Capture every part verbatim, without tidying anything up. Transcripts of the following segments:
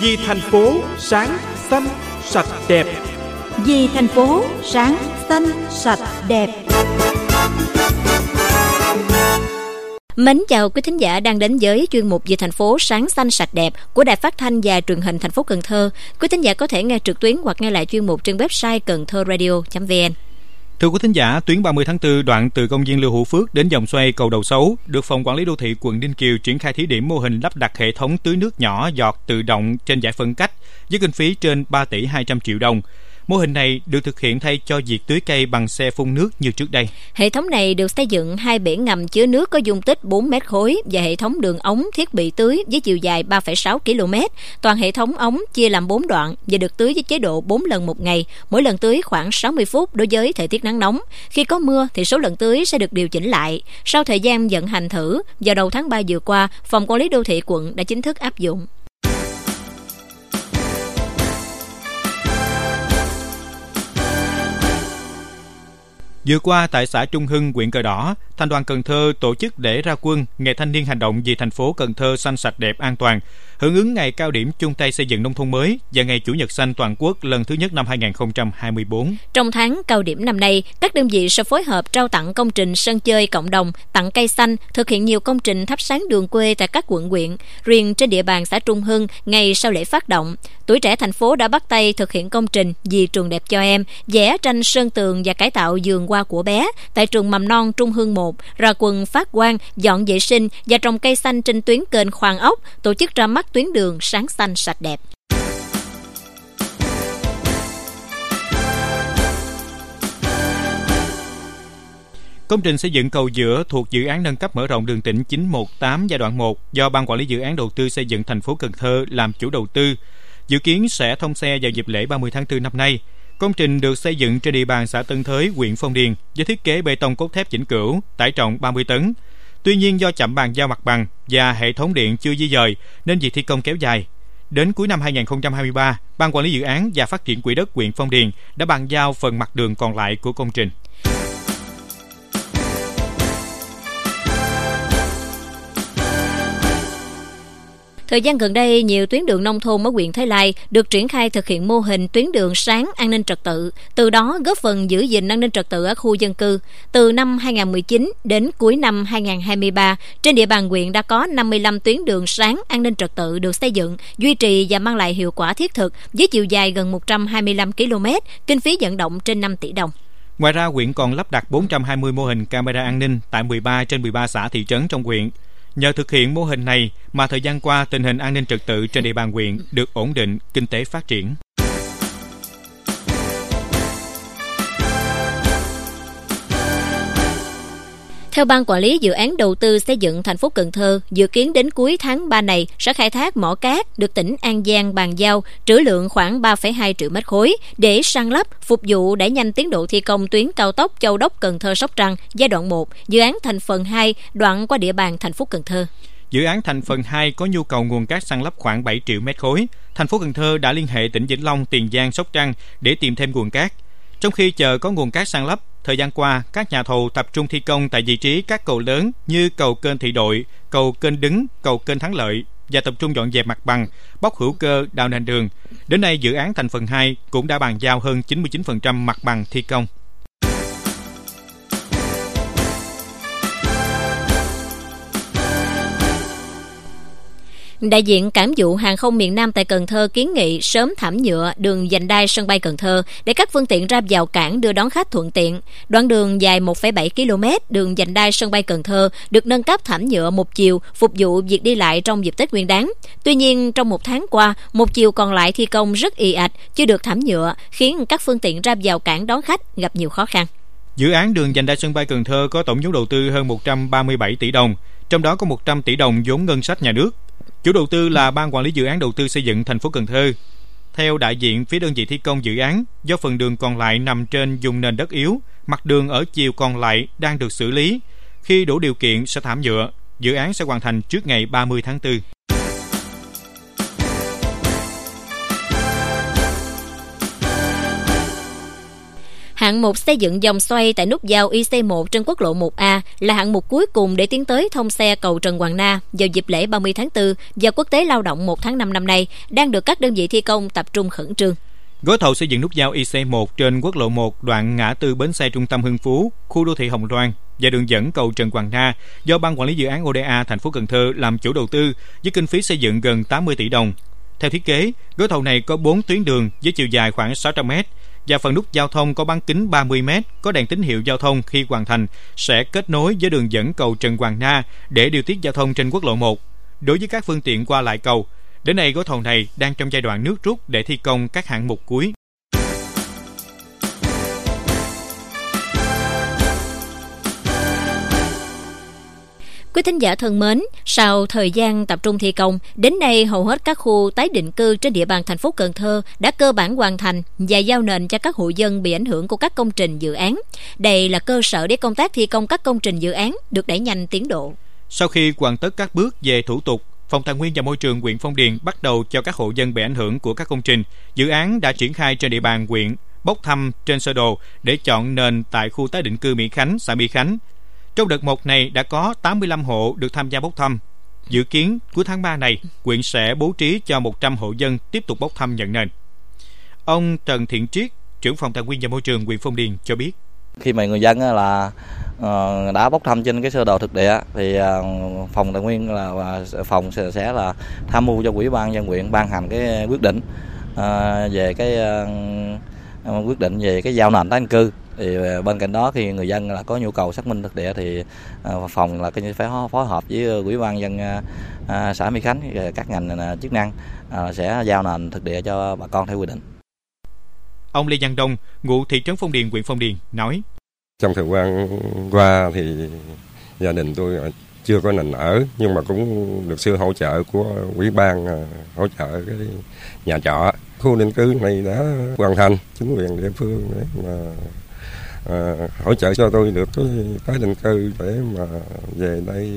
Vì thành phố sáng, xanh, sạch, đẹp. Vì thành phố sáng, xanh, sạch, đẹp. Mến chào quý thính giả đang đến với chuyên mục Vì thành phố sáng, xanh, sạch, đẹp của Đài Phát thanh và Truyền hình thành phố Cần Thơ. Quý thính giả có thể nghe trực tuyến hoặc nghe lại chuyên mục trên website cần thơ radio chấm vn. Thưa quý thính giả, tuyến ba mươi tháng tư đoạn từ công viên Lưu Hữu Phước đến vòng xoay cầu Đầu Sấu được Phòng Quản lý Đô thị quận Ninh Kiều triển khai thí điểm mô hình lắp đặt hệ thống tưới nước nhỏ giọt tự động trên dải phân cách với kinh phí trên ba tỷ hai trăm triệu đồng. Mô hình này được thực hiện thay cho việc tưới cây bằng xe phun nước như trước đây. Hệ thống này được xây dựng hai bể ngầm chứa nước có dung tích bốn mét khối và hệ thống đường ống thiết bị tưới với chiều dài ba phẩy sáu ki lô mét. Toàn hệ thống ống chia làm bốn đoạn và được tưới với chế độ bốn lần một ngày, mỗi lần tưới khoảng sáu mươi phút đối với thời tiết nắng nóng. Khi có mưa thì số lần tưới sẽ được điều chỉnh lại. Sau thời gian vận hành thử, vào đầu tháng ba vừa qua, Phòng Quản lý Đô thị quận đã chính thức áp dụng. Vừa qua tại xã Trung Hưng, huyện Cờ Đỏ, Thành đoàn Cần Thơ tổ chức lễ ra quân Ngày Thanh niên hành động vì thành phố Cần Thơ xanh sạch đẹp an toàn, hưởng ứng ngày cao điểm chung tay xây dựng nông thôn mới và ngày Chủ nhật xanh toàn quốc lần thứ nhất năm hai không hai tư. Trong tháng cao điểm năm nay, các đơn vị sẽ phối hợp trao tặng công trình sân chơi cộng đồng, tặng cây xanh, thực hiện nhiều công trình thắp sáng đường quê tại các quận huyện. Riêng trên địa bàn xã Trung Hưng, ngay sau lễ phát động, tuổi trẻ thành phố đã bắt tay thực hiện công trình Vì trường đẹp cho em, vẽ tranh sơn tường và cải tạo vườn hoa của bé tại trường mầm non Trung Hưng một, ra quân phát quang, dọn vệ sinh và trồng cây xanh trên tuyến kênh Khoan Ốc, tổ chức ra mắt tuyến đường sáng xanh sạch đẹp. Công trình xây dựng cầu giữa thuộc dự án nâng cấp mở rộng đường tỉnh chín một tám giai đoạn một do Ban Quản lý Dự án Đầu tư xây dựng thành phố Cần Thơ làm chủ đầu tư, dự kiến sẽ thông xe vào dịp lễ ba mươi tháng tư năm nay. Công trình được xây dựng trên địa bàn xã Tân Thới, huyện Phong Điền với thiết kế bê tông cốt thép vĩnh cửu, tải trọng ba mươi tấn. Tuy nhiên do chậm bàn giao mặt bằng và hệ thống điện chưa di dời nên việc thi công kéo dài. Đến cuối năm hai không hai ba, Ban Quản lý Dự án và Phát triển Quỹ đất huyện Phong Điền đã bàn giao phần mặt đường còn lại của công trình. Thời gian gần đây, nhiều tuyến đường nông thôn ở huyện Thới Lai được triển khai thực hiện mô hình tuyến đường sáng an ninh trật tự, từ đó góp phần giữ gìn an ninh trật tự ở khu dân cư. Từ năm hai không một chín đến cuối năm hai không hai ba, trên địa bàn huyện đã có năm mươi lăm tuyến đường sáng an ninh trật tự được xây dựng, duy trì và mang lại hiệu quả thiết thực với chiều dài gần một trăm hai mươi lăm ki lô mét, kinh phí vận động trên năm tỷ đồng. Ngoài ra, huyện còn lắp đặt bốn trăm hai mươi mô hình camera an ninh tại mười ba trên mười ba xã thị trấn trong huyện. Nhờ thực hiện mô hình này mà thời gian qua tình hình an ninh trật tự trên địa bàn huyện được ổn định, kinh tế phát triển. Theo Ban Quản lý Dự án Đầu tư xây dựng thành phố Cần Thơ, dự kiến đến cuối tháng ba này sẽ khai thác mỏ cát được tỉnh An Giang bàn giao trữ lượng khoảng ba phẩy hai triệu mét khối để san lấp, phục vụ đẩy nhanh tiến độ thi công tuyến cao tốc Châu Đốc Cần Thơ Sóc Trăng giai đoạn một, dự án thành phần hai đoạn qua địa bàn thành phố Cần Thơ. Dự án thành phần hai có nhu cầu nguồn cát san lấp khoảng bảy triệu mét khối. Thành phố Cần Thơ đã liên hệ tỉnh Vĩnh Long, Tiền Giang, Sóc Trăng để tìm thêm nguồn cát. Trong khi chờ có nguồn cát san lấp, thời gian qua, các nhà thầu tập trung thi công tại vị trí các cầu lớn như cầu kênh Thị Đội, cầu kênh Đứng, cầu kênh Thắng Lợi và tập trung dọn dẹp mặt bằng, bóc hữu cơ, đào nền đường. Đến nay, dự án thành phần hai cũng đã bàn giao hơn chín mươi chín phần trăm mặt bằng thi công. Đại diện Cảng vụ Hàng không miền Nam tại Cần Thơ kiến nghị sớm thảm nhựa đường vành đai sân bay Cần Thơ để các phương tiện ra vào cảng đưa đón khách thuận tiện. Đoạn đường dài một phẩy bảy ki lô mét đường vành đai sân bay Cần Thơ được nâng cấp thảm nhựa một chiều phục vụ việc đi lại trong dịp Tết Nguyên đán. Tuy nhiên, trong một tháng qua, một chiều còn lại thi công rất ì ạch, chưa được thảm nhựa, khiến các phương tiện ra vào cảng đón khách gặp nhiều khó khăn. Dự án đường vành đai sân bay Cần Thơ có tổng vốn đầu tư hơn một trăm ba mươi bảy tỷ đồng, trong đó có một trăm tỷ đồng vốn ngân sách nhà nước. Chủ đầu tư là Ban Quản lý Dự án Đầu tư xây dựng thành phố Cần Thơ. Theo đại diện phía đơn vị thi công dự án, do phần đường còn lại nằm trên vùng nền đất yếu, mặt đường ở chiều còn lại đang được xử lý. Khi đủ điều kiện sẽ thảm nhựa, dự án sẽ hoàn thành trước ngày ba mươi tháng tư. Hạng mục xây dựng vòng xoay tại nút giao I C một trên quốc lộ một A là hạng mục cuối cùng để tiến tới thông xe cầu Trần Hoàng Na vào dịp lễ ba mươi tháng tư và Quốc tế Lao động một tháng năm năm nay, đang được các đơn vị thi công tập trung khẩn trương. Gói thầu xây dựng nút giao I C một trên quốc lộ một đoạn ngã tư bến xe trung tâm Hưng Phú, khu đô thị Hồng Loan và đường dẫn cầu Trần Hoàng Na do Ban Quản lý Dự án O D A thành phố Cần Thơ làm chủ đầu tư với kinh phí xây dựng gần tám mươi tỷ đồng. Theo thiết kế, gói thầu này có bốn tuyến đường với chiều dài khoảng sáu trăm mét và phần nút giao thông có bán kính ba mươi mét, có đèn tín hiệu giao thông khi hoàn thành sẽ kết nối với đường dẫn cầu Trần Hoàng Na để điều tiết giao thông trên quốc lộ một. Đối với các phương tiện qua lại cầu, đến nay gói thầu này đang trong giai đoạn nước rút để thi công các hạng mục cuối. Quý thính giả thân mến, sau thời gian tập trung thi công, đến nay hầu hết các khu tái định cư trên địa bàn thành phố Cần Thơ đã cơ bản hoàn thành và giao nền cho các hộ dân bị ảnh hưởng của các công trình dự án. Đây là cơ sở để công tác thi công các công trình dự án được đẩy nhanh tiến độ. Sau khi hoàn tất các bước về thủ tục, Phòng Tài nguyên và Môi trường huyện Phong Điền bắt đầu cho các hộ dân bị ảnh hưởng của các công trình dự án đã triển khai trên địa bàn huyện bốc thăm trên sơ đồ để chọn nền tại khu tái định cư Mỹ Khánh, xã Mỹ Khánh. Trong đợt một này đã có tám mươi lăm hộ được tham gia bốc thăm. Dự kiến cuối tháng ba này, huyện sẽ bố trí cho một trăm hộ dân tiếp tục bốc thăm nhận nền. Ông Trần Thiện Triết, trưởng Phòng Tài nguyên và Môi trường huyện Phong Điền cho biết. Khi mà người dân là uh, đã bốc thăm trên cái sơ đồ thực địa thì uh, Phòng Tài nguyên là uh, phòng sẽ, sẽ là tham mưu cho Ủy ban nhân dân huyện ban hành cái quyết định uh, về cái uh, quyết định về cái giao nền tái định cư. Thì bên cạnh đó khi người dân là có nhu cầu xác minh thực địa thì uh, phòng là cái phải phối hợp với Ủy ban nhân dân uh, xã Mỹ Khánh, các ngành uh, chức năng uh, sẽ giao nền thực địa cho bà con theo quy định. Ông Lê Văn Đông, ngụ thị trấn Phong Điền, huyện Phong Điền nói: Trong thời gian qua thì gia đình tôi chưa có nền ở, nhưng mà cũng được sự hỗ trợ của Ủy ban hỗ trợ cái nhà trọ. Khu định cư này đã hoàn thành, chính quyền địa phương để mà à, hỗ trợ cho tôi được cái tái định cư để mà về đây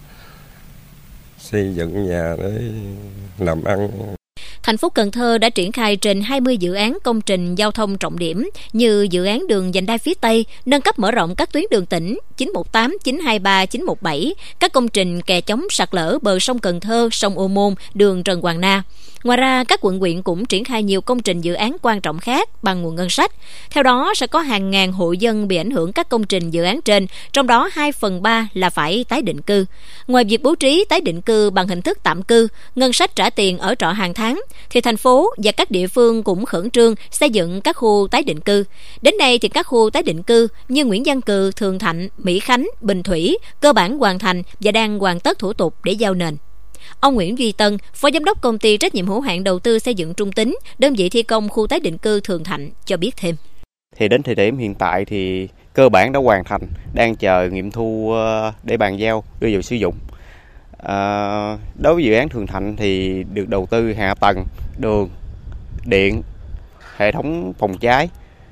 xây dựng nhà để làm ăn. Thành phố Cần Thơ đã triển khai trên hai mươi dự án công trình giao thông trọng điểm như dự án đường vành đai phía Tây, nâng cấp mở rộng các tuyến đường tỉnh chín một tám, chín hai ba, chín một bảy, các công trình kè chống sạt lở bờ sông Cần Thơ, sông Ô Môn, đường Trần Hoàng Na. Ngoài ra, các quận huyện cũng triển khai nhiều công trình dự án quan trọng khác bằng nguồn ngân sách. Theo đó, sẽ có hàng ngàn hộ dân bị ảnh hưởng các công trình dự án trên, trong đó hai phần ba là phải tái định cư. Ngoài việc bố trí tái định cư bằng hình thức tạm cư, ngân sách trả tiền ở trọ hàng tháng, thì thành phố và các địa phương cũng khẩn trương xây dựng các khu tái định cư. Đến nay thì các khu tái định cư như Nguyễn Văn Cừ, Thường Thạnh, Mỹ Khánh, Bình Thủy cơ bản hoàn thành và đang hoàn tất thủ tục để giao nền. Ông Nguyễn Duy Tân, Phó Giám đốc Công ty Trách nhiệm hữu hạn Đầu tư Xây dựng Trung Tính, đơn vị thi công khu tái định cư Thường Thạnh cho biết thêm. Thì đến thời điểm hiện tại thì cơ bản đã hoàn thành, đang chờ nghiệm thu để bàn giao đưa vào sử dụng. À, đối với dự án Thường Thạnh thì được đầu tư hạ tầng, đường, điện, hệ thống phòng cháy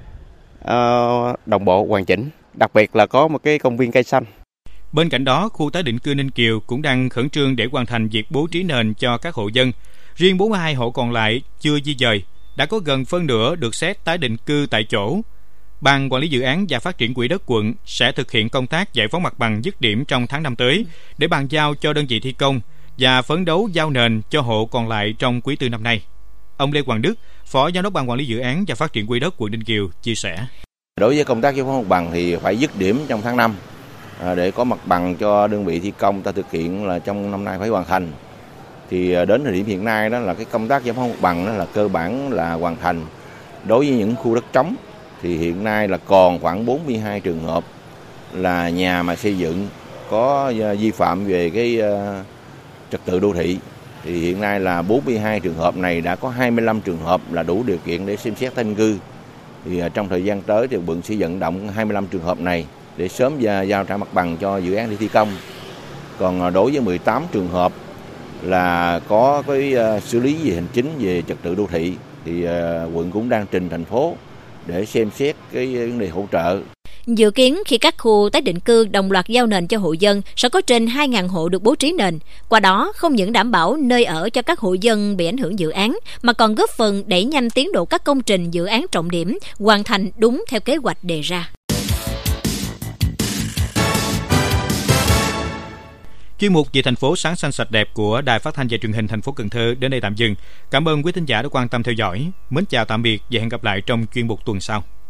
à, đồng bộ hoàn chỉnh. Đặc biệt là có một cái công viên cây xanh. Bên cạnh đó, khu tái định cư Ninh Kiều cũng đang khẩn trương để hoàn thành việc bố trí nền cho các hộ dân. Riêng bốn mươi hai hộ còn lại chưa di dời, đã có gần phân nửa được xét tái định cư tại chỗ. Ban Quản lý Dự án và Phát triển Quỹ đất quận sẽ thực hiện công tác giải phóng mặt bằng dứt điểm trong tháng năm tới để bàn giao cho đơn vị thi công và phấn đấu giao nền cho hộ còn lại trong quý tư năm nay. Ông Lê Hoàng Đức, Phó Giám đốc Ban Quản lý Dự án và Phát triển Quỹ đất quận Ninh Kiều chia sẻ: Đối với công tác giải phóng mặt bằng thì phải dứt điểm trong tháng năm để có mặt bằng cho đơn vị thi công ta thực hiện là trong năm nay phải hoàn thành. Thì đến thời điểm hiện nay đó là cái công tác giải phóng mặt bằng đó là cơ bản là hoàn thành. Đối với những khu đất trống thì hiện nay là còn khoảng bốn mươi hai trường hợp là nhà mà xây dựng có vi phạm về cái trật tự đô thị. Thì hiện nay là bốn mươi hai trường hợp này đã có hai mươi lăm trường hợp là đủ điều kiện để xem xét tái định cư. Thì trong thời gian tới thì quận sẽ vận động hai mươi lăm trường hợp này để sớm giao trả mặt bằng cho dự án để thi công. Còn đối với mười tám trường hợp là có cái xử lý về hành chính về trật tự đô thị thì quận cũng đang trình thành phố để xem xét cái vấn đề hỗ trợ. Dự kiến khi các khu tái định cư đồng loạt giao nền cho hộ dân, sẽ có trên hai nghìn hộ được bố trí nền. Qua đó, không những đảm bảo nơi ở cho các hộ dân bị ảnh hưởng dự án, mà còn góp phần đẩy nhanh tiến độ các công trình dự án trọng điểm, hoàn thành đúng theo kế hoạch đề ra. Chuyên mục về thành phố sáng xanh sạch đẹp của Đài Phát thanh và Truyền hình thành phố Cần Thơ đến đây tạm dừng. Cảm ơn quý thính giả đã quan tâm theo dõi. Mến chào tạm biệt và hẹn gặp lại trong chuyên mục tuần sau.